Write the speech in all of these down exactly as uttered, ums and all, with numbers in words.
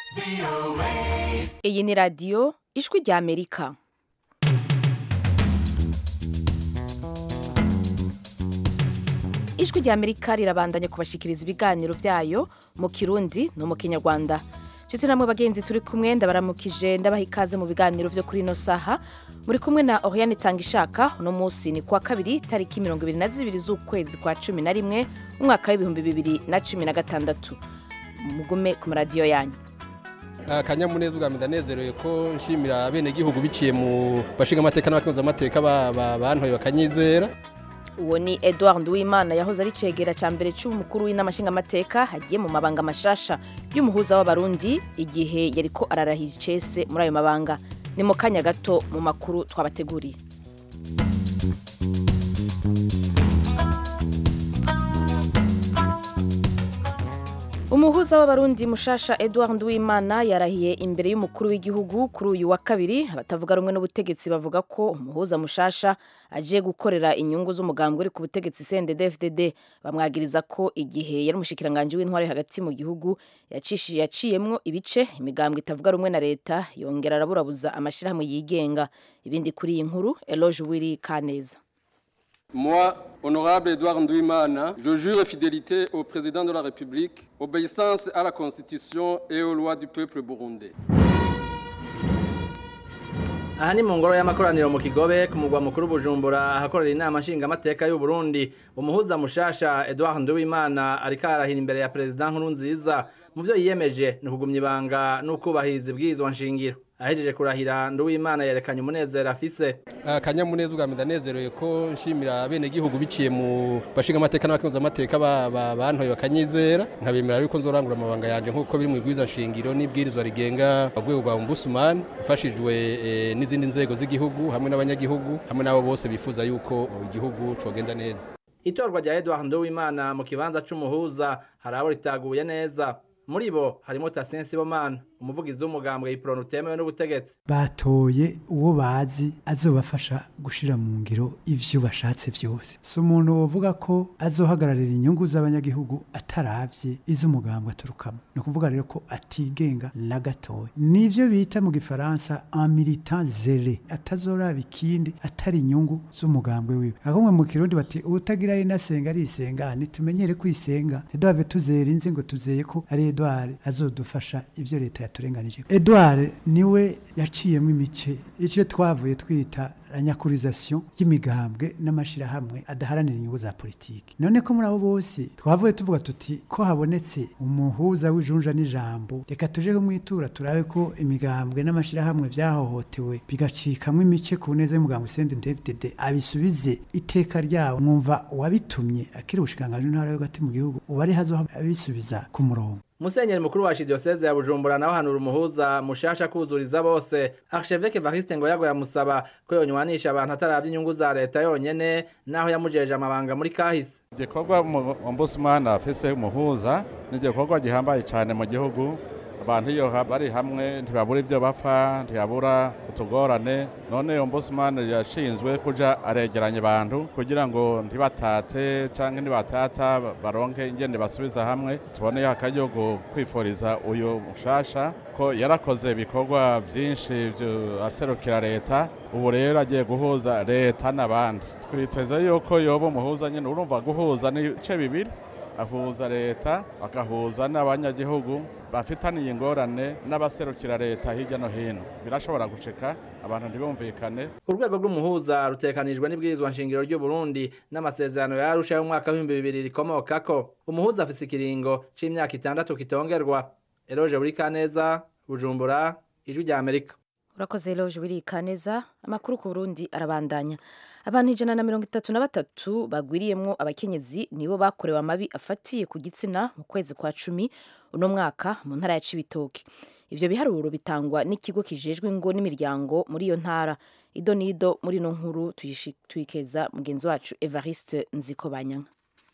Iyi ni radiyo ijwi rya Amerika. Ijwi rya Amerika rirabandanya kubashikiriza ibiganiro vyayo mu Kirundi no mu Kinyarwanda. Nshuti namwe bagenzi turi kumwe ndabaramukije ndabaha ikaze mu biganiro vyo kuri ino saha. Muri kumwe na Oriane Tangishaka. Uno musi ni kuwa kabiri tariki mirongo ibiri na zibiri z'ukwezi kwa cumi na rimwe umwaka w'ibihumbi bibiri na cumi na gatandatu. Mugume ku maradiyo yanyu. Akanyamuneza ubwa ndanezerewe ko nshimira bene gihugu biciye mu bashinga amateka n'abakozi amateka bantoye bakanyizera. Uwo ni Edouard Nduwimana yahoze ari cegera ca mbere c'umukuru w'inamashinga amateka hagiye mu mabanga mashasha y'umuhuza w'abarundi igihe yariko ararahira icese muri ayo mabanga. Ni mu kanya gato mu makuru twabateguriye. Umuhuza w'abarundi mushasha Edouard Nduwimana yarahiye imbere y'umukuru w'igihugu kuri uyu wa kabiri. Abatavuga rumwe n'ubutegetsi bavuga ko umuhuza mushasha aje gukorera inyungu z'umugambwe uri ku butegetsi C N D D F D D. Bamwagiriza ko igihe yari umushikiranganje w'intware hagati mu gihugu yacishiye yaciyemwo ibice imigambwe itavuga rumwe na leta yongera araburabuza amashirahamwe yigenga. Ibindi kuri iyi nkuru Eloge Wiri Kaneza. Moi, honorable Edouard Nduwimana, je jure fidélité au président de la République, obéissance à la Constitution et aux lois du peuple burundais. Aha ni mu ngoro y'amakoraniro mu Kigobe ku mugwa mukuru Bujumbura ahakorera inama nshinga amateka y'u Burundi. Umuhuza mushasha Edouard Nduwimana ariko arahira imbere ya President Nkurunziza mu byo yiyemeje ni ukugumya ibanga n'ukubahiriza ibwirizwa nshingiro. Ahejeje kurahira Nduwimana yerekanye umunezero afise. Akanyamuneza ubwa ndanezerewe ko nshimira bene gihugu biciye mu bashinga amateka n'abakozi amateka bantoye bakanyizera nkabemera yuko nzorangura amabanga yanje nkuko biri mu ibwirizwa nshingiro n'ibwirizwa rigenga urwego rwa Ombudsman ufashijwe e, n'izindi nzego z'igihugu hamwe n'abanyagihugu hamwe nabo bose bifuza yuko igihugu cogenda neza. Itorwa rya Edouard Nduwimana mu kibanza c'umuhuza harabo ritaguye neza. Muri bo harimo Tatien Sibomana umuvugizi w'umugambwe Ipronu utemewe n'ubutegetsi. Batoye uwo bazi azobafasha gushira mu ngiro ivyo bashatse vyose. So umuntu wovuga ko azohagararira inyungu z'abanyagihugu ataravye iz'umugambwe aturukamo. No kuvuga rero ko atigenga na gatoya. Nivyo bita mu gifaransa un militant zélé, atazoraba ikindi atari inyungu z'umugambwe wiwe. Ahumwe mu Kirundi bati utagira inasenga ari isenga, nitumenyere kwisenga. Edouard tuzera inzi ngo tuzeye ko ari Edouard azodufasha ivyo leta turenganije. Edouard niwe yaciyemwe imice icyo twavuye twita nyakurization y'imigambwe n'amashirahamwe adaharanira inyungu za politiki. None ko muri abo bose twavuye tuvuga tuti ko habonetse umuhuza w'ijunja n'ijambo reka tuje kumwitura turabe ko imigambwe n'amashirahamwe byahohotewe bigacikamwe imice ku neza y'umugambwe C N D D F D D abisubize iteka ryawo. Mwumva wabitumye akiri ubushikanganje ntara yo gati mu gihugu ubari hazo abisubiza ku murongo. Musenyeri mukuru wa Archdiocese ya Bujumbura naho hanura umuhuza mushasha kuzuriza bose. Archevêque Evariste Ngoyago yamusaba ko yonywanisha abantu ataravye inyungu za leta yonyene naho yamujeje amabanga muri kahise. Igikorwa Ombudsman afise umuhuza ni igikorwa gihambaye cyane mu gihugu. Abantu iyo bari hamwe ntibabura ivyo bapfa ntiyabura utugorane. None Ombudsman yashinzwe kuja aregeranya abantu kugira ngo ntibatate canke ntibatata baronke ingene basubiza hamwe. Tubone akayogo kwiforiza uyu mushasha ko yarakoze ibikorwa vyinshi byo aserukira leta. Ubu rero agiye guhuza leta n'abandi. Twiteze yuko yoba umuhuza nyene urumva guhuza ni ce bibiri. Ahuza leta akahuza n'abanyagihugu bafitaniye ingorane n'abaserukira leta hirya no hino. Birashobora guceka abantu ntibumvikane. Urwego rw'umuhuza rutekanijwe n'ibwirizwa nshingiro ry'u Burundi n'amasezerano yarusha yo mu mwaka w'ibihumbi bibiri rikomokako. Umuhuza afise ikiringo c'imyaka itandatu kitongerwa. Eloge Wiri Kaneza, Bujumbura, Ijwi rya Amerika. Urakoze Eloge Wiri Kaneza. Amakuru ku Burundi arabandanya. Abantu ijana na mirongo itatu na batatu bagwiriyemwo abakenyezi nibo bakorewe amabi afatiye ku gitsina mu kwezi kwa cumi uno mwaka mu ntara ya Cibitoke. Ivyo biharuro bitangwa n'ikigo kijejwe ngo n'imiryango muri iyo ntara. Ido nido muri no nkuru tuyikeza mugenzi wacu Evariste Nzikobanyanga.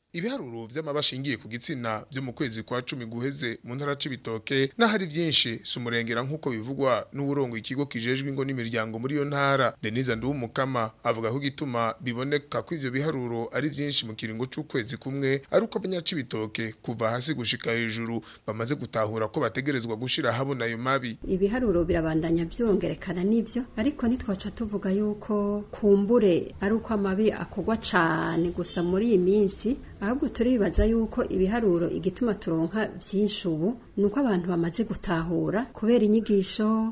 ibiharuro vy'amabashingiye ku gitsina byo mu kwezi kwa cumi guheze mu ntara c'ibitoke n'ahari vyinshi sumurengera nkuko bivugwa n'uburongo ikigo kijejwe ingo n'imiryango muri yo ntara. Denise Nduwumukama avuga ko gituma biboneka ko ivyo biharuro ari vyinshi mu kiringo c'ukwezi kumwe ari uko abanyacibitoke kuva hasi gushika hejuru bamaze gutahura ko bategerezwa gushira habona ayo mabi. Ibiharuro birabandanya byongerekana nivyo, ariko nitwaca tuvuga yuko kumbure ari uko amabi akogwa cane gusa muri iyi minsi, ahubwo turibaza yuko ibiharuro igituma turonka byinshi ubu nuko abantu bamaze gutahura kubera inyigisho,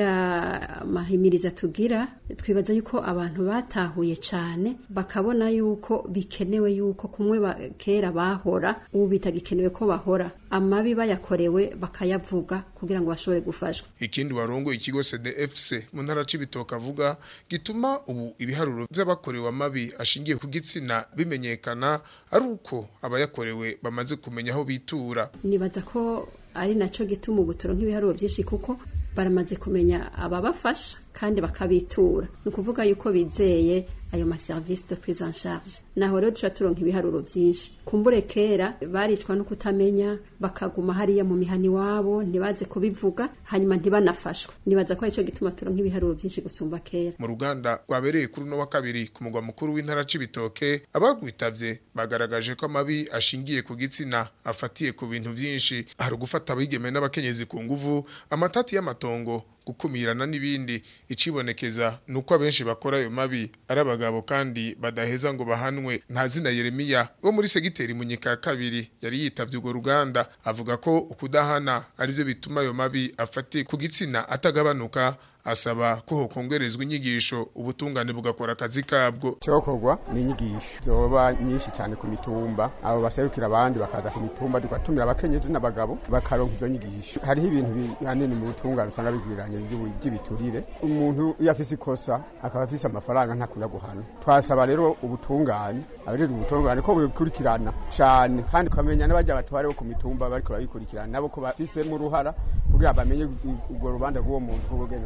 kubera amahimiriza tugira. Twibaza yuko abantu batahuye cyane bakabona yuko bikenewe yuko kumwe ba, kera bahora ubu bitagikenewe ko bahora amabi bayakorewe bakayavuga kugira ngo bashobore gufashwa. Ikindi warongo ikigo C D F C mu ntara c'ibitoke avuga gituma ubu ibiharuro by'abakorewe amabi ashingiye ku gitsina bimenyekana ari uko abayakorewe bamaze kumenya aho bitura. Nibaza ko ari naco gituma ubuturo nk'ibiharuro byinshi kuko baramaze kumenya ababafasha kandi bakabitura. Nukuvuga yuko bizeye ayo ma service de prise en charge. Naho rero duca turonka ibiharuro byinshi. Kumbure kera baricwa no kutamenya bakaguma hariya mu mihani wabo ntibaze kubivuga hanyuma ntibanafashwa. Nibaza ko ico gituma turonka ibiharuro byinshi gusumba kera. Mu ruganda rwabereye kuri no wa kabiri ku mugwa mukuru w'intara c'ibitoke abagwitavye bagaragaje ko amabi ashingiye ku gitsina afatiye ku bintu byinshi, hari gufata abigeme n'abakenyezi ku nguvu, amatati y'amatongo, gukumirana n'ibindi. Icibonekeza nuko abenshi bakora ayo mabi ari abagabo kandi badaheza ngo bahanwe. Ntazina Yeremiya wo muri segiteri Munyika kabiri yari yitavye urwo ruganda avuga ko ukudahana ari byo bituma ayo mabi afatiye ku gitsina atagabanuka. Asaba ko hokongerezwa inyigisho ubutungane bugakora akazi kabwo. Cyokorwa ni inyigisho zoba nyinshi cyane ku mitumba, abo baserukira abandi bakaza ku mitumba dugatumira abakenyezi n'abagabo bakaronka izo nyigisho. Hariho ibintu bihanini mu butungane usanga bigwiranye by'ibiturire, umuntu yafise ikosa akaba afise amafaranga ntakunda guhana. Twasaba rero ubutungane abajeje ubutungane ko bukurikirana cyane kandi kamenya n'abajya batware bo ku mitumba bariko bayikurikirana nabo ko bafise mu ruhara kugira bamenye ubwo rubanda rw'uwo muntu ubugene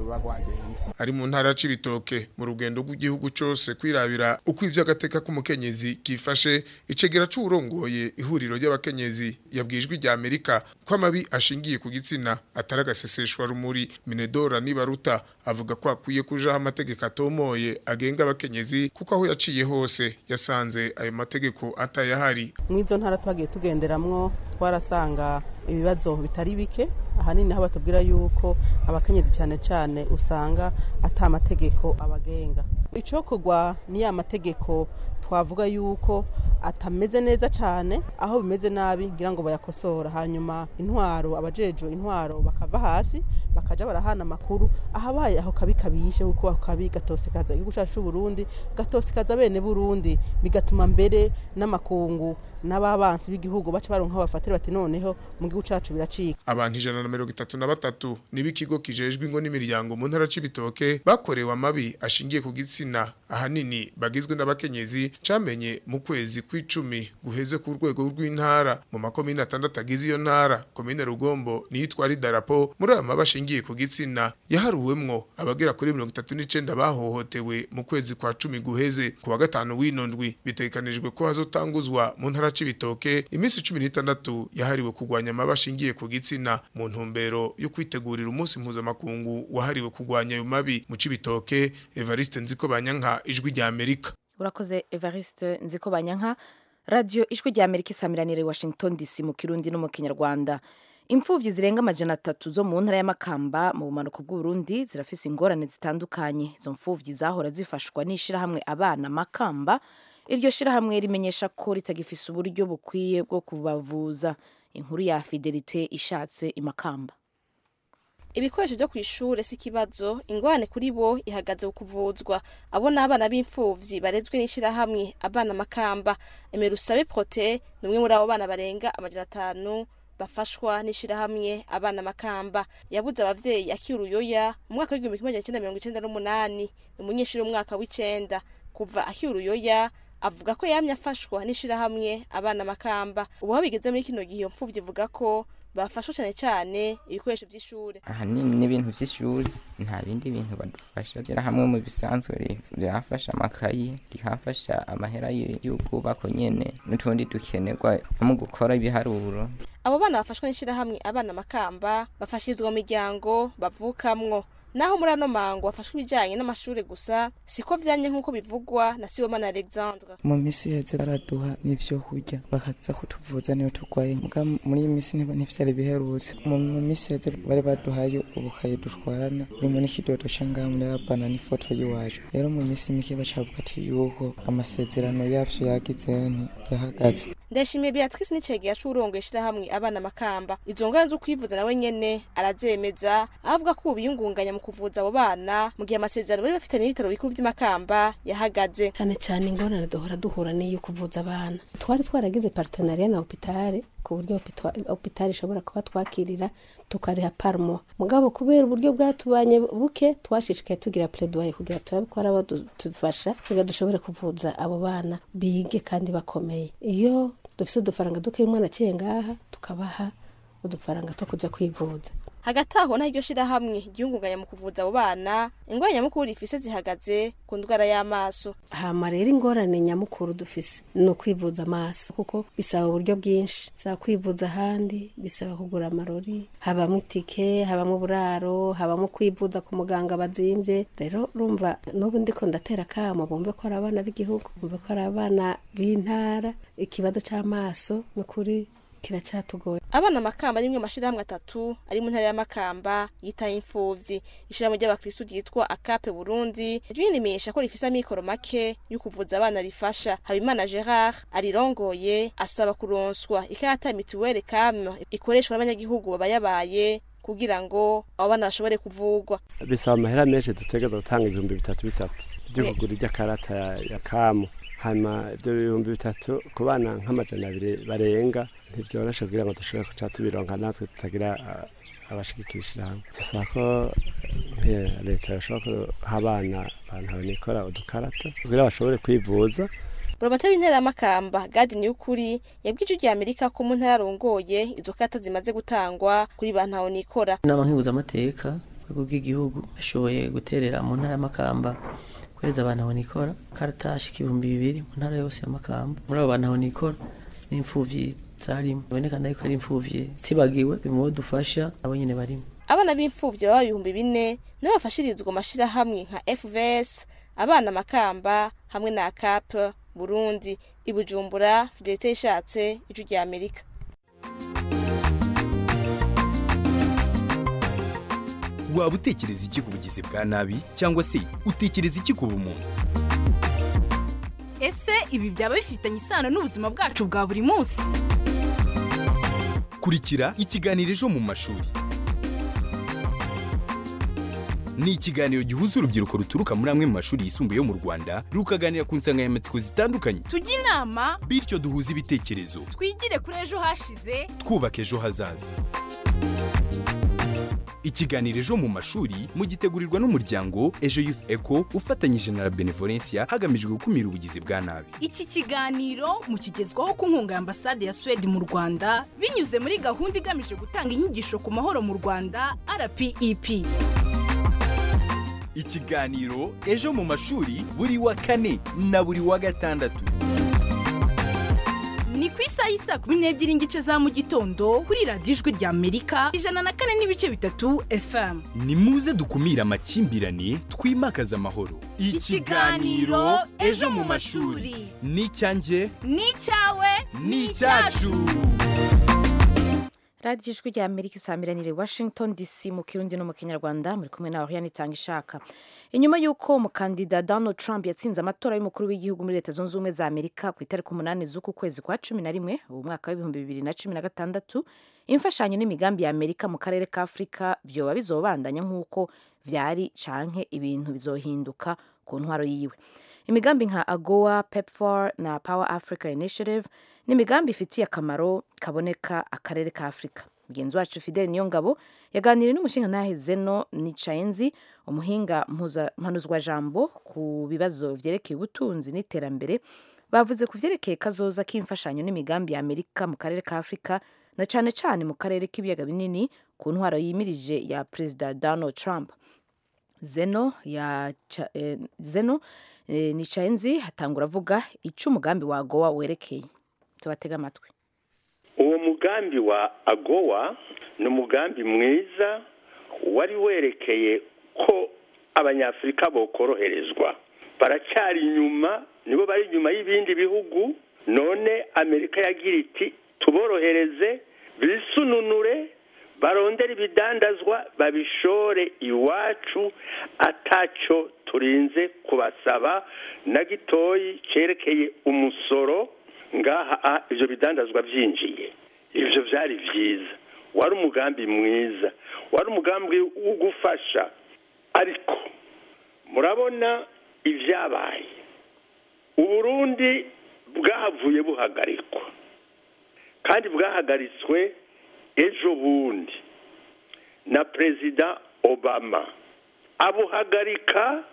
ari mu ntara c'ibitoke mu rugendo rw'igihugu cyose kwirabira uko ivy'agateka k'umukenyezi kifashe. Icegera c'urongoye ihuriro ry'abakenyezi yabwijwe rya Amerika ko amabi ashingiye ku gitsina ataragaseseshwa rumuri. Minedora Nibaruta avuga ko akwiye kujaho amategeko atomoye agenga abakenyezi kuko aho yaciye hose yasanze ayo mategeko atayahari. Mwizo ntara twagiye tugenderamwo twarasanga ibibazo bitari bike, ahanini aho batubwira yuko abakenyezi cyane cyane usanga ata mategeko abagenga. Icokogwa ni ya mategeko twavuga yuko atameze neza cyane, aho bimeze nabi ngira ngo bayakosora, hanyuma intwaro abajejo intwaro bakava hasi bakaja barahana amakuru ahabaye aho kabikabishe kuko akabi gatosekaza igihugu cyacu Burundi, gatosekaza bene Burundi, bigatuma mbere n'amakungu n'ababansi b'igihugu baca baronka bafatira bati noneho mu gihugu cyacu biracika. Abantu ijana na mirongo itatu na batatu nibikigo kijejwe ingo n'imiryango mu ntara c'ibitoke bakorewe amabi ashingiye ku gitsina ahanini bagizwe n'abakenyezi camenye mu kwezi kw'icumi guheze ku rwego rw'intara. Mu makomine atandatu agize iyo ntara, komine Rugombo niyo itwara idarapo muri aya mabi ashingiye ku gitsina yaharuwemwo abagera kuri mirongo itatu n'icenda bahohotewe mu kwezi kwa cumi guheze. Ku wa gatanu w'inondwi bitegekanijwe ko hazotanguzwa mu ntara c'ibitoke iminsi cumi n'itandatu yahariwe kurwanya amabi ashingiye ku gitsina mu ntumbero yo kwitegurira umunsi mpuzamakungu wahariwe kurwanya ayo mabi. Mu c'ibitoke, Evariste Nzikobanyanka, Ijwi rya Amerika. Urakoze Evariste Nzikobanyanka. Radio Ijwi rya Amerika isamiranire Washington D C mu Kirundi no mu Kinyarwanda. Impfuvyi zirenga amajana atatu zo mu ntara ya Makamba mu bumanuko bw'u Burundi zirafise ingorane zitandukanye. Izo mpfuvyi zahora zifashwa n'ishirahamwe Abana Makamba. Iryo shirahamwe rimenyesha ko ritagifise uburyo bukwiye bwo kubavuza. Inkuru ya Fidelite Ishatse Imakamba. Ibikoresho byo kwishure si kibazo, ingorane kuri bo ihagaze ukuvuzwa. Abo n'abana b'imfuvyi barezwe n'ishirahamwe Abana Makamba. Emerusabe Prote numwe muri abo bana barenga amajana atanu bafashwa n'ishirahamwe Abana Makamba. Yabuze abavyeyi akiruyoya mu mwaka w'igihumbi kimwe magana cenda mirongo icenda n'umunani, umunyeshuri w'umwaka w'icenda. Kuva akiruyoya avuga ko yamye afashwa n'ishirahamwe Abana Makamba. Ubu bigeze muri kino gihe mfuvyi ivuga ko bafashwa cyane cyane ibikoresho by'ishure. ahanini n'ibintu by'ishuri nta bindi bintu badufasha gira hamwe mu bisanzwe rihafasha amakayi rihafasha amahera y'ubwubako nyene n'utundi dukenerwa mu gukora ibiharuro. Abo bana bafashwa n'ishirahamwe abana Makamba bafashirizwa mu miryango bavukamwo. Naho muri ano mango bafashwe ibijanye n'amashure gusa siko vyanye nk'uko bivugwa na Sibomana Alexandre. Mu misi heze baraduha n'ivyo kurya bakaza kutuvuza niyo turwaye muga muri iyi misi ntivyari biherutse. Mu misi heze bari baduhaye ubukaye dutwarana birimo n'ikidodo canga muri abana n'ifoto y'iwacu. Rero mu misi mike bacavuga ati yuko amasezerano yavyo yagize nti yahagaze. Ndashimiye Beatrice Nicege yacurongo ishirahamwe abana Makamba. Izo ngana zo kwivuza nawe nyene arazemeza avuga ko ubiyungunganya mu kuvuza abo bana mu gihe amasezerano bari bafite n'ibitaro bikuru by'Imakamba yahagaze. Cyane cyane ingorane duhora duhura n'iyo kuvuza abana. Twari twaragize partenariat na hôpital ku buryo hôpital ishobora kuba twakirira tukariha parmo. Mugabo kubera uburyo bwatubanye buke twashishikaye tugira plaidoyer kugira turabikora abo tufasha kugira dushobore kuvuza abo bana bige kandi bakomeye. Iyo dufise udufaranga duke umwana aciye ngaha tukabaha udufaranga two kuja kwivuza. Hagati aho naho iryo shirahamwe ryungunganya mu kuvuza abo bana ingorane nyamukuru ifise zihagaze ku ndwara y'amaso. Hama rero ingorane nyamukuru dufise no kwivuza amaso kuko bisaba uburyo bwinshi, bisaba kwivuza ahandi, bisaba kugura amarori, habamwe itike, habamwe buraro, habamwe kwivuza ku muganga bazimvye. Rero urumva n'ubu ndiko ndatera kamo bumve ko ari abana b'igihugu, bumve ko ari abana b'intara, ikibazo c'amaso n'ukuri kiracatugoye. Abana Makamba nimwe mashirahamwe atatu ari mu ntara ya Makamba yitaye imfuvyi. Ishirahamwe ry'abakristo ryitwa Akape Burundi ryinimisha ko rifisa mikoro make yo kuvuza abana rifasha. Habimana Gerard arirongoye asaba kuronswa ikata mituwele kam ikoreshwa n'abanyagihugu babayabaye kugira ngo abo bana bashobore kuvugwa. Bisaba amahera menshi dutegeza gutanga ibihumbi bitatu bitatu byo kugura ry'akarata ya, ya kamu. Hama ibyo bihumbi bitatu ku bana nk'amajana abiri barenga ntivyoroshe kugira ngo dushobore kuca tubironka natwe tutagira abashigikishira hamwe. Sasa ko leta yashobora kuha abana abantu banikora udukarata kugira bashobore kwivuza. Buramatari w'intara ya Makamba Gadi Niyukuri yabwije ijya Amerika ko mu ntara rongoye izo karata zimaze gutangwa kuri bantaho nikora. N'abankibuza amateka bw'igihugu ashoboye guterera mu ntara ya Makamba kweza abantu nikora karata ashika ibihumbi bibiri mu ntara yose ya Makamba. Muri abo bantu nikora n'imfuvyi zarimo bonekana yuko ari imfuvyi tibagiwe bimwe dufasha abo nyene barimo. Abana b'imfuvyi baba ibihumbi bine nibo bafashirizwa amashira hamwe nka F V S abana Makamba hamwe na C A P Burundi. Ibujumbura Fidelite ishatse ijwi rya Amerika. Waba utekereza iki ku bugizi bwa nabi cyangwa se utekereza iki ku bumuntu? Ese ibi byaba bifitanye isano n'ubuzima bwacu bwa buri munsi? Kurikira ikiganiro Ejo mu mashuri. Ni ikiganiro gihuza urubyiruko ruturuka muri amwe mu mashuri yisumbuye yo mu Rwanda rukaganira ku nsanganyamatsiko zitandukanye. Tujye inama bityo duhuza ibitekerezo. Twigire kuri ejo hashize twubaka ejo hazaza. Ikiganiro Ejo mu mashuri mugitegurirwa n'umuryango Ejo Youth Eco ufatanyije na Benevolencia hagamijwe gukumira ubugizi bwa nabi. Iki kiganiro mukigezwaho ku nkunga ya Ambasade ya Sweden mu Rwanda binyuze muri gahunda igamije gutanga inyigisho ku mahoro mu Rwanda R P E P. Ikiganiro Ejo mu mashuri buri wa kane na buri wa gatandatu. Ni ku isaha y'isa kumi n'ebyiri n'igice za mu gitondo kuri radiyo ijwi rya Amerika ijana na kane n'ibice bitatu F M. Ni muze dukumira amakimbirane twimakaza amahoro. Ikiganiro Ejo mu mashuri ni icyanjye ni icyawe ni icyacu. radiyo ijwi rya Amerika isamiranire Washington D C mu Kirundi no mu Kinyarwanda muri kumwe na Oriane Itangishaka. Inyuma y'uko umukandida Donald Trump yatsinze amatora y'umukuru w'igihugu muri Leta Zunze Ubumwe za Amerika ku itariki umunani z'uku kwezi kwa cumi na rimwe ubu mwaka w'ibihumbi bibiri na cumi na gatandatu, imfashanyo n'imigambi ya Amerika mu karere ka Afrika vyoba bizobandanya nk'uko vyari canke ibintu bizohinduka ku ntwaro yiwe. Imigambi nka AGOA, PEPFAR na Power Africa Initiative ni imigambi ifitiye akamaro kaboneka akarere ka Afrika. Mugenzi wacu Fidel Niyongabo yaganiriye n'umushingantahe Zeno Nicayenzi, umuhinga mpanuzwa jambo ku bibazo vyerekeye ubutunzi n'iterambere. Bavuze ku vyerekeye kazoza k'imfashanyo n'imigambi ya Amerika mu karere ka Afrika na cane cane mu karere k'ibiyaga binini ku ntwaro yimirije ya Perezida Donald Trump. Zeno ya eh, Zeno eh, Nicayenzi hatangura avuga ico umugambi wa AGOA werekeye. Tubatega amatwi. Uwo mugambi wa AGOA ni umugambi mwiza wari werekeye ko abanyafrika bokoroherezwa. Baracyari inyuma, nibo bari inyuma y'ibindi bihugu. None Amerika yagira iti tuborohereze, bisununure, barondera ibidandazwa babishore iwacu ataco turinze kubasaba na gitoyi cerekeye umusoro. Ngaha ivyo bidandazwa vyinjiye. Ivyo vyari vyiza, wari umugambi mwiza, wari umugambi wo gufasha. Ariko murabona ivyabaye, Uburundi bwahavuye buhagarikwa, kandi bwahagaritswe ejo bundi na Perezida Obama. Abuhagarika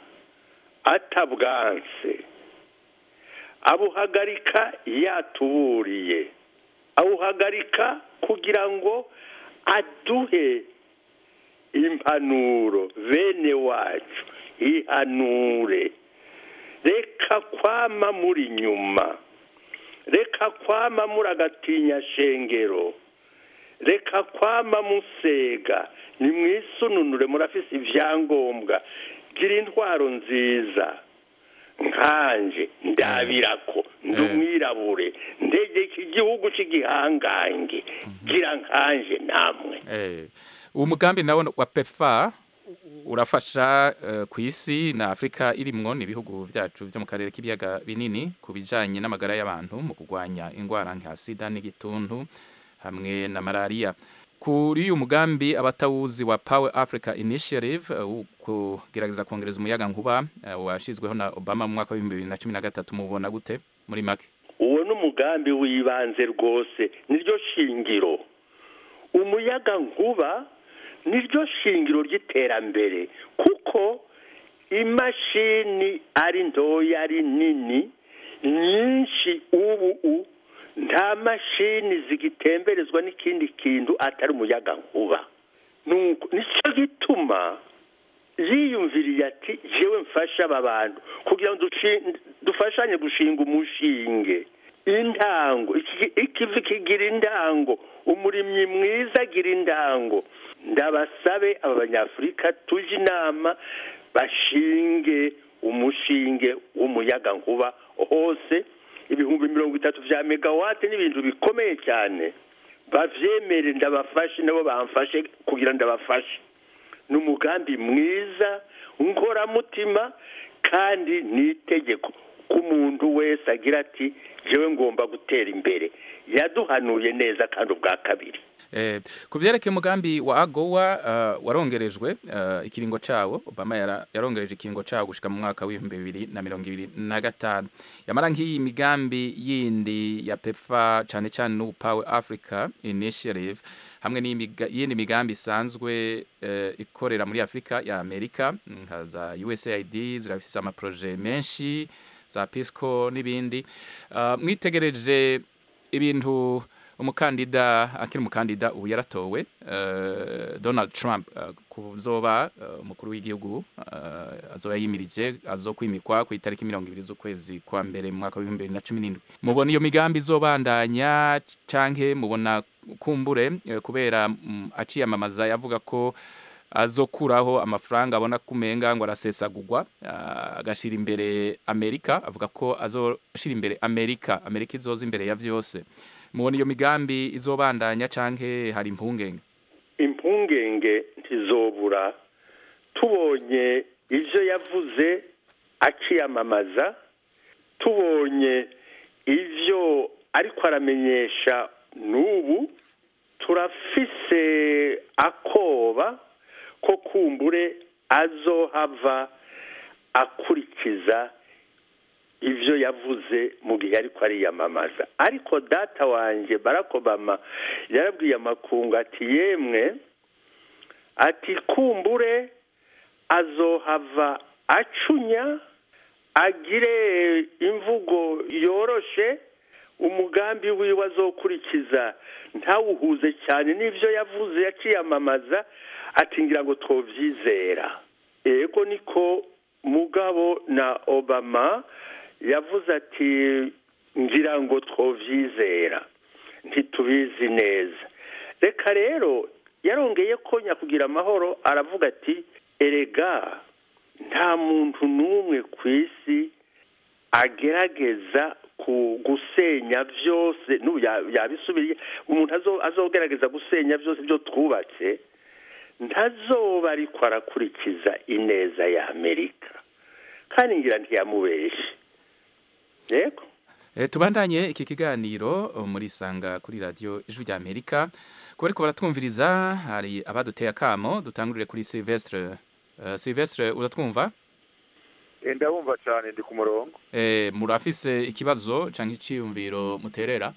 atabwanse, abuhagarika yatuburiye, abuhagarika kugira ngo aduhe impanuro bene wacu, ihanure. Reka kwama muri nyuma, reka kwama muri agatinya shengero, reka kwama musega, ni mwisununure, murafise ivyangombwa, gira intwaro nziza. Nkanje ndabirako ndumwirabure ndegeka igihugu cy'igihangange, gira nkanje namwe. Eh, uwo mugambi nawo wa PEPFAR urafasha uh, ku isi na Afrika irimwo n'ibihugu vyacu byo mu karere k'ibiyaga binini kubijanye n'amagara y'abantu mu kugwanya ingwara nka sida n'igituntu hamwe na malaria. Kuri uyu mugambi abatawuzi wa Power Africa Initiative uh, kugerageza kongereza umuyaga nkuba uh, washizweho na Obama mu mwaka wa bibiri na cumi na gatatu, mubona gute muri make? Uwo n'umugambi wibanze rwose, niryo shingiro. Umuyaga nkuba niryo shingiro ry'iterambere, kuko imashini ari ntoya ari nini nyinshi ubu nta mashini zigitemberezwa n'ikindi kintu atari umuyaga nkuba. Nuko nicyo gituma yiyumviriye ati jewe mfasha aba bantu kugira ngo dufashanye gushinga umushinge. Intango ikivi kigira intango, umurimyi mwiza agira intango. Ndabasabe aba banyafrika tuje inama bashinge umushinge w'umuyaga nkuba hose, ibihumbi mirongo itatu vya megawati n'ibintu bikomeye cyane. Bavyemere ndabafashe nabo bamfashe kugira ndabafashe. N'umugambi mwiza nkora mutima, kandi nitegeko ku muntu wese agira ati jewe ngomba gutera imbere. Yaduhanuye neza kandi ubwa kabiri. Eh, kuvyerekeye umugambi wa AGOA uh, warongerejwe uh, ikiringo cawo. Obama yara, yarongereje ikiringo cawo gushika mu mwaka wa bibiri na mirongo ibiri na gatanu. Yamara nk'iyi migambi yindi ya PEPFAR cane cane no Power Africa Initiative hamwe n'iyindi migambi isanzwe uh, ikorera muri Afrika ya Amerika nka za U S A I D zirafise ama projet menshi za Pisco n'ibindi. Uh, mwitegereje ibintu umukandida akiri umukandida ubu yaratowe uh, Donald Trump uh, kuzoba umukuru uh, w'igihugu uh, azoba yimirije azokwimikwa ku itariki mirongo ibiri z'ukwezi kwa mbere mu mwaka wa bibiri na cumi n'indwi. Mubona iyo migambi izobandanya canke mubona kumbure uh, kubera um, aciyamamaza yavuga ko azokuraho amafaranga abona kumenga ngo arasesagurwa uh, agashira imbere Amerika, avuga ko azoshira imbere Amerika, Amerika izoza imbere ya vyose. Mubona iyo migambi izobandanya canke hari impungenge? Impungenge ntizobura. Tubonye ivyo yavuze akiyamamaza, tubonye ivyo ariko aramenyesha n'ubu, turafise akoba ko kumbure azohava akurikiza ivyo yavuze mu gihe ariko ariyamamaza. Ariko data wanje Barack Obama yarabwiye amakungu ati yemwe, ati kumbure azohava acunya, agire imvugo yoroshe umugambi wiwe azokurikiza ntawuhuze cyane n'ivyo yavuze yakiyamamaza ati ngira ngo twovyizera. Ego niko mugabo na Obama yavuze ati ngira ngo twovyizera ntitubizi neza. Reka rero yarongeye ko nyakugira amahoro aravuga ati erega nta muntu n'umwe ku isi agerageza ku gusenya byose n'ubu yabisubiriye umuntu azogerageza gusenya byose byo twubatse ntazoba ariko arakurikiza ineza ya Amerika kandi ngira ntiyamubeshe. Yego tubandanye iki kiganiro muri sanga kuri radio Ijwi rya Amerika kuba ariko baratwumviriza hari abaduteye akamo dutangurire kuri Silvestre. Uh, Silvestre uratwumva? Ndabumva cyane ndi ku murongo. Eh murafise ikibazo canke iciyumviro muterera?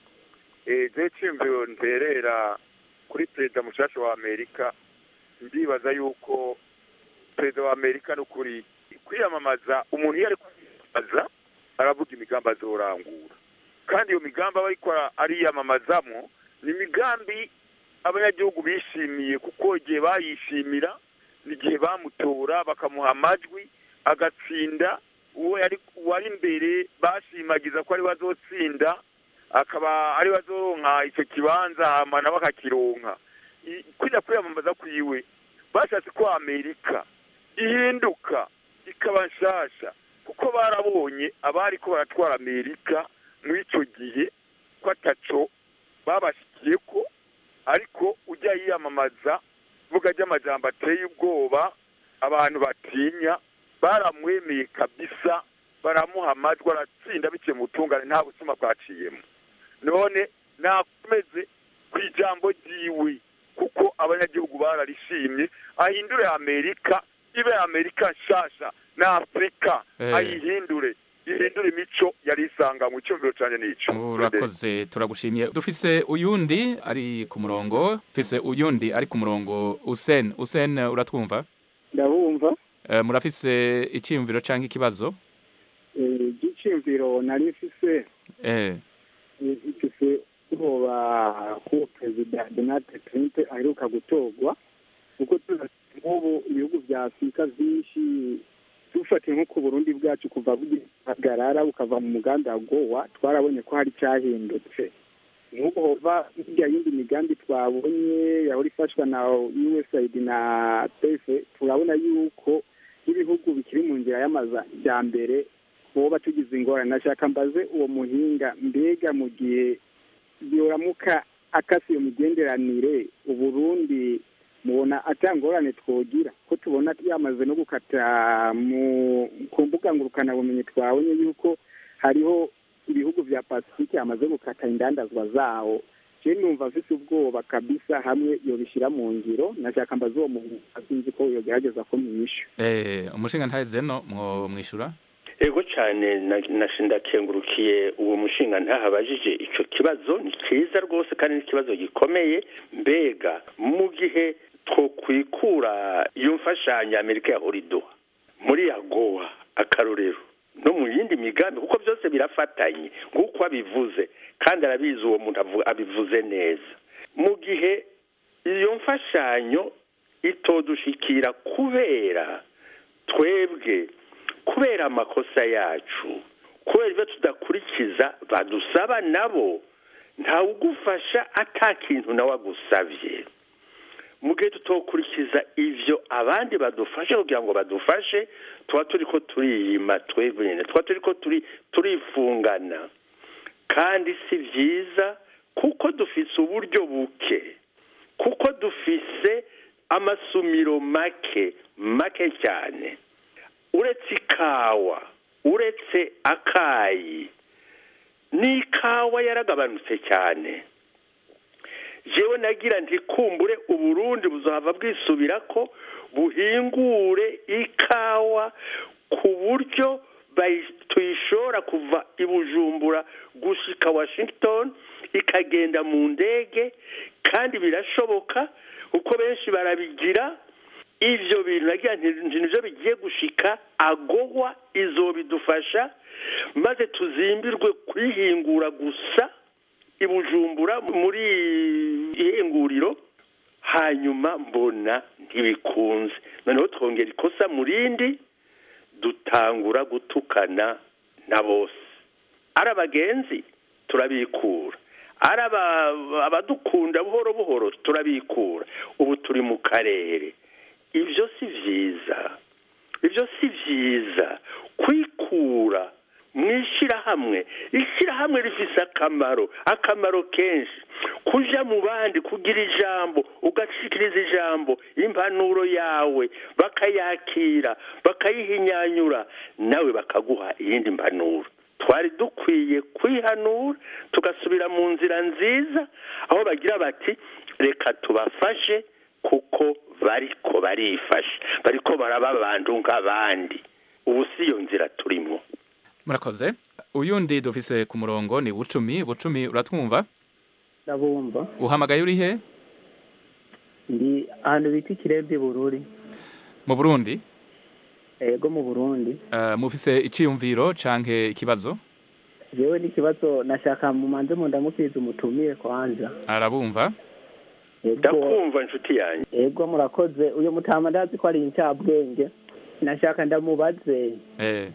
Eh je ciyumviro nterera kuri perezida mushasha wa Amerika ndibaza yuko perezida wa Amerika no kuri kwiyamamaza umuntu yari kwiyamamaza aravuga imigambi azorangura kandi iyo migambi ariko ariyamamazamo ni migambi abanyagihugu bishimiye kuko igihe bayishimira n'igihe bamutora bakamuha amajwi agatsinda uwo yari wari imbere bashimagiza ko ari bazotsinda akaba ari bazoronka icyo kibanza hamana bakakironka kwira kwiyamamaza kwiwe bashatse ko Amerika ihinduka ikaba nshasha kuko barabonye abari ko baratwara Amerika muri icyo gihe ko ataco babashikiye ko ariko ujya yiyamamaza vuga ry'amajambo ateye ubwoba abantu batinya baramwemeye kabisa baramuha amajwi aratsinda biciye mu butungane nta busuma bwaciyemo none nakomeze ku ijambo ryiwe kuko abanyagihugu bararishimye ahindure Amerika ibe Amerika nshasha na Afrika hey. ayihindure ihindure imico yari isanga mu cyumviro cyane nico. Urakoze turagushimiye. Dufise uyundi ari ku murongo dufise uyundi ari ku murongo Usen Usen uratwumva? Ndabumva. Uh, murafise icyumviro canke ikibazo? Eh gicimviro nari fise eh ifise uhoba ku president Donald Trump aheruka gutogwa uko ubu ibihugu bya Afrika byinshi tufate nko ku Burundi bwacu kuva bugarara bukava mu muganda wa Gowa twarabonye ko hari cyahindutse nk'uko hova hirya yindi migambi twabonye yahora ifashwa na U S A I D na P F turabona yuko ibihugu bikiri mu nzira y'amaza ya mbere boba tugize ingorane nashaka mbaze uwo muhinga mbega mu gihe byoramuka akasi yo migenderanire uburundi mubona atangorane twogira ko tubona yamaze no gukata mu kumbuga ngurukana bumenye twabonye yuko hariho ibihugu vya Pacifique yamaze gukata indandazwa zawo je numva mfise ubwoba kabisa hamwe yo bishira mu ngiro nashaka mbaze uwo muntu azinzi ko yo gerageza ko mwishu eh umushinga ntaze no mwishura ego cyane nashinda kengurukiye uwo mushinga ntahabajije ico kibazo ni kiza rwose kandi ni kibazo gikomeye mbega mu gihe two kwikura iyo mfashanya Amerika ya horido muri yagoa akarorero no mu yindi migambi kuko byose birafatanye nguko abivuze kandi arabizi uwo muntu abivuze neza mu gihe iyo mfashanyo itodushikira kubera twebwe kubera amakosa yacu kubera ibyo tudakurikiza badusaba nabo ntawe ugufasha atakintu nawe agusabye mu gihe tutokurikiza ivyo abandi badufashe kugira ngo badufashe tuba turiko turiyima twebwe nyene tuba turiko turi turifungana kandi si vyiza kuko dufise uburyo buke kuko dufise amasumiro make make cyane uretse ikawa uretse akayi n'ikawa yaragabanutse cyane jewe nagira ntikumbure uburundi buzohava bwisubira ko buhingure ikawa ku buryo tuyishora kuva i Bujumbura gushika Washington ikagenda mu ndege kandi birashoboka uko benshi barabigira ivyo bintu nagira nti nivyo bigiye gushika agowa izobidufasha maze tuzimbirwe kwihingura gusa ibujumbura muri ihinguriro hanyuma mbona ntibikunze noneho twongera ikosa murindi dutangura gutukana na bose ari abagenzi turabikura ari abadukunda buhoro buhoro turabikura ubu turi mu karere ivyo si vyiza ivyo si vyiza kwikura mwishirahamwe ishirahamwe rifise akamaro akamaro kenshi kuja mu bandi kugira ijambo ugashikiriza ijambo impanuro yawe bakayakira bakayihinyanyura nawe bakaguha iyindi mpanuro twari dukwiye kwihanura tugasubira mu nzira nziza aho bagira bati reka tubafashe kuko bariko barifashe bariko baraba abantu nk'abandi ubu si iyo nzira turimo. Murakoze. Uyundi dufise ku murongo ni Bucumi. Bucumi uratwumva? Ndabumva. Uhamagaye uri he? Ndi ahantu bita Kirembe Bururi. Mu Burundi? Ego mu Burundi. Uh, mufise iciyumviro canke ikibazo? Jewe ni kibazo nashaka mu manze mu ndamukiriza umutumire kwanza. Arabumva? Ndakumva nshuti yanjye. Ego murakoze uyo mutama ndazi ko ari incabwenge. Nashaka ndamubaze. Eh.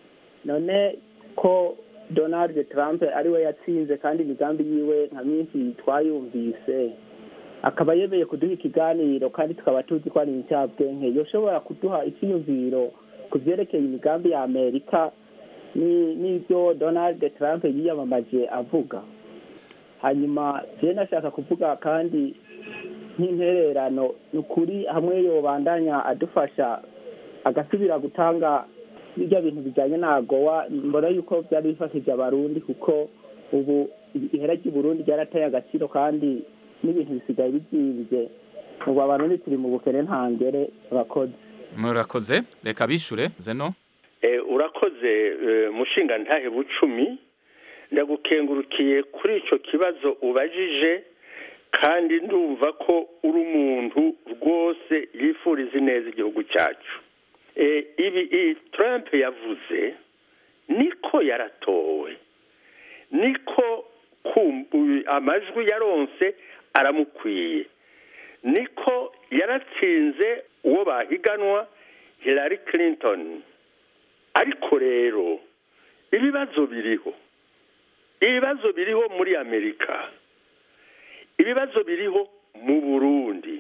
None ko Donald Trump ari we yatsinze kandi imigambi yiwe nka minsi twayumvise akaba yebeye kuduha ikiganiro kandi tukaba tuzi ko ari incabwenge yoshobora kuduha icyiyumviro ku byerekeye imigambi ya Amerika ni n'ibyo Donald Trump yiyamamaje avuga. Hanyuma je nashaka kuvuga kandi nk'intererano n'ukuri hamwe yobandanya adufasha agasubira gutanga bijya bintu bijanye na agowa mbona yuko byari bifashije abarundi kuko ubu ihera ry'i Burundi ryarateye agaciro kandi n'ibintu bisigaye bizimvye ubu abarundi turi mu bukene ntangere. Urakoze. Murakoze reka bishure Zeno. Eh urakoze uh, mushinga ntahe Bucumi ndagukengurukiye kuri ico kibazo ubajije kandi ndumva ko uri umuntu rwose yifuriza neza igihugu cyacu. E, ibi i Trump yavuze niko yaratowe niko kumbu amajwi yaronse aramukwiye niko yaratsinze uwo bahiganwa Hillary Clinton. Ariko rero ibibazo biriho ibibazo biriho muri Amerika ibibazo biriho mu Burundi.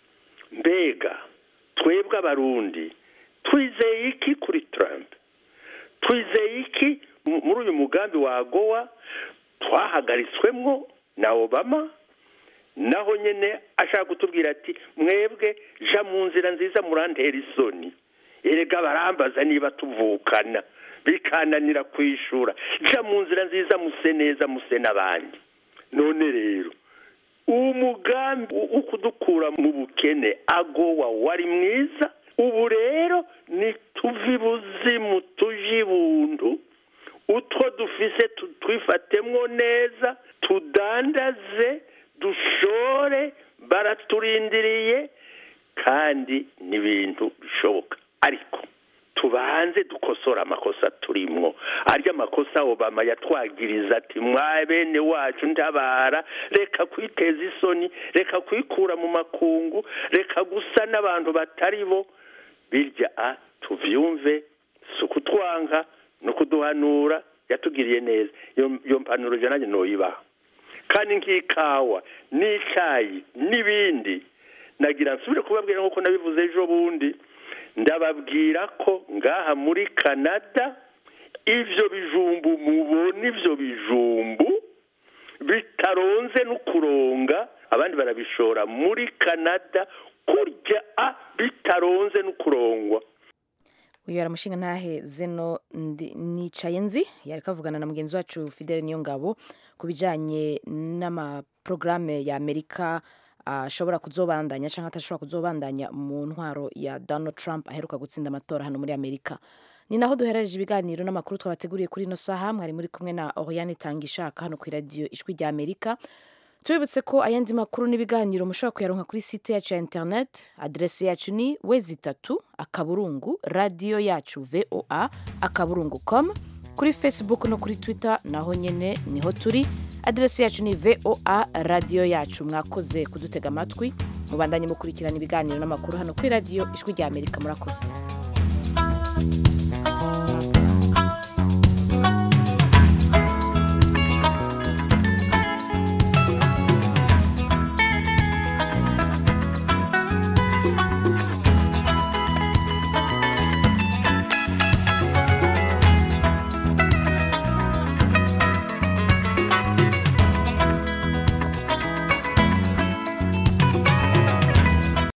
Mbega twebwe abarundi twizeye iki kuri Trump? Twizeye iki muri uyu mugambi wa agowa twahagaritswemwo na Obama? Naho nyene ashaka kutubwira ati mwebwe ja mu nzira nziza murantera isoni erega barambaza niba tuvukana bikananira kwishura ja mu nzira nziza muse neza muse n'abandi. None rero umugambi ukudukura mu bukene agowa wari mwiza. Ubu rero ni tuvi buzimu tuji buntu utwo dufise twifatemwo neza tudandaze dushore baraturindiriye kandi n'ibintu bishoboka. Ariko tubanze dukosora amakosa turimwo arya makosa Obama yatwagiriza ati mwabene wacu ntabara reka kwiteza isoni reka kwikura mu makungu reka gusa n'abantu batari bo birya a tuvyumve sukutwanka no kuduhanura yatugiriye neza iyo mpanuro je nanye noyibaha kandi nk'ikawa n'icayi n'ibindi nagira nsubire kubabwira nkuko nabivuze ejo bundi ndababwira ko ngaha muri Canada ivyo bijumbu mubona ivyo bijumbu bitaronze n'ukuronga abandi barabishora muri Canada kurya a bitaronze n'ukurongwa. Uyu aramushinga ntahe Zeno nicaye nzi yariko avugana na mugenzi wacu Fidel Niyongabo kubijanye n'ama programme ya Amerika ashobora uh, kuzobandanya canke atashobora kuzobandanya mu ntwaro ya Donald Trump aheruka gutsinda amatora hano muri Amerika. Ni naho duherereje ibiganiro n'amakuru twabateguriye kuri no saha mwari muri kumwe na Oriane Tangishaka hano ku radio Ijwi rya Amerika. tubibutse ko ayandi makuru n'ibiganiro mushobora kuyaronka kuri site yacu ya internet, adrese yacu ni wezi itatu akaburungu radio yacu voa akaburungu com, kuri Facebook no kuri Twitter naho nyene niho turi, adrese yacu ni voa radio yacu. Mwakoze kudutega amatwi, mubandanye mukurikirana ibiganiro n'amakuru hano kuri radio Ijwi rya Amerika. Murakoze.